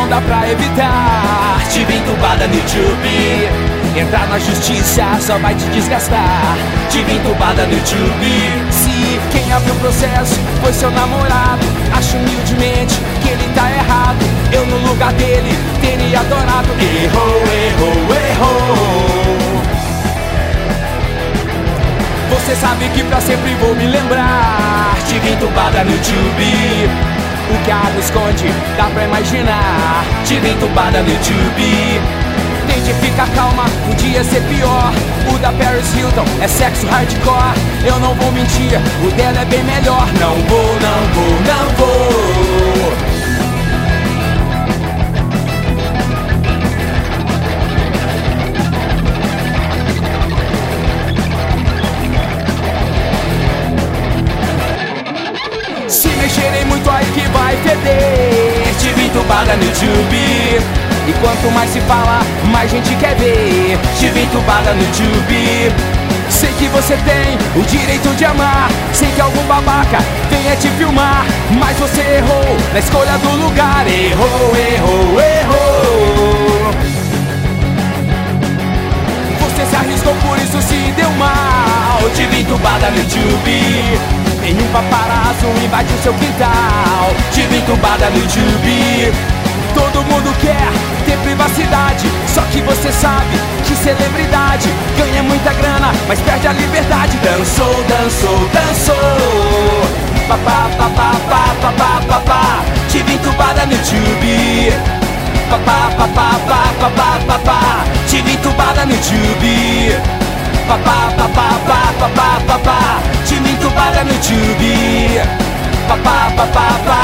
dá pra evitar. Tive entubada no YouTube. Entrar na justiça só vai te desgastar. Tive entubada no YouTube. Se quem abriu o processo foi seu namorado, acho humildemente que ele tá errado. Eu no lugar dele teria adorado. Errou, errou, errou. Você sabe que pra sempre vou me lembrar. Tive entubada no YouTube. O que a água esconde dá pra imaginar. Tive entubada no YouTube. Tente ficar calma, podia ser pior. O da Paris Hilton é sexo hardcore. Eu não vou mentir, o dela é bem melhor. Não vou, não vou, não vou. Se mexerem muito aí que vai feder. Tive entubada no YouTube. E quanto mais se fala, mais gente quer ver. Tive entubada no YouTube. Sei que você tem o direito de amar, sem que algum babaca venha te filmar. Mas você errou na escolha do lugar. Errou, errou, errou. Você se arriscou, por isso se deu mal. Tive entubada no YouTube. Nenhum paparazzo invadiu seu quintal. Tive entubada no YouTube. Todo mundo quer ter privacidade, só que você sabe que celebridade ganha muita grana, mas perde a liberdade. Dançou, dançou, dançou. Papá, papá, papá, papá, papá. Tive entubada no YouTube. Papá, papá, papá, papá, papá. Tive entubada no YouTube. Papá, papá, papá, papá, papá. Tive entubada no YouTube. Papá, papá, papá.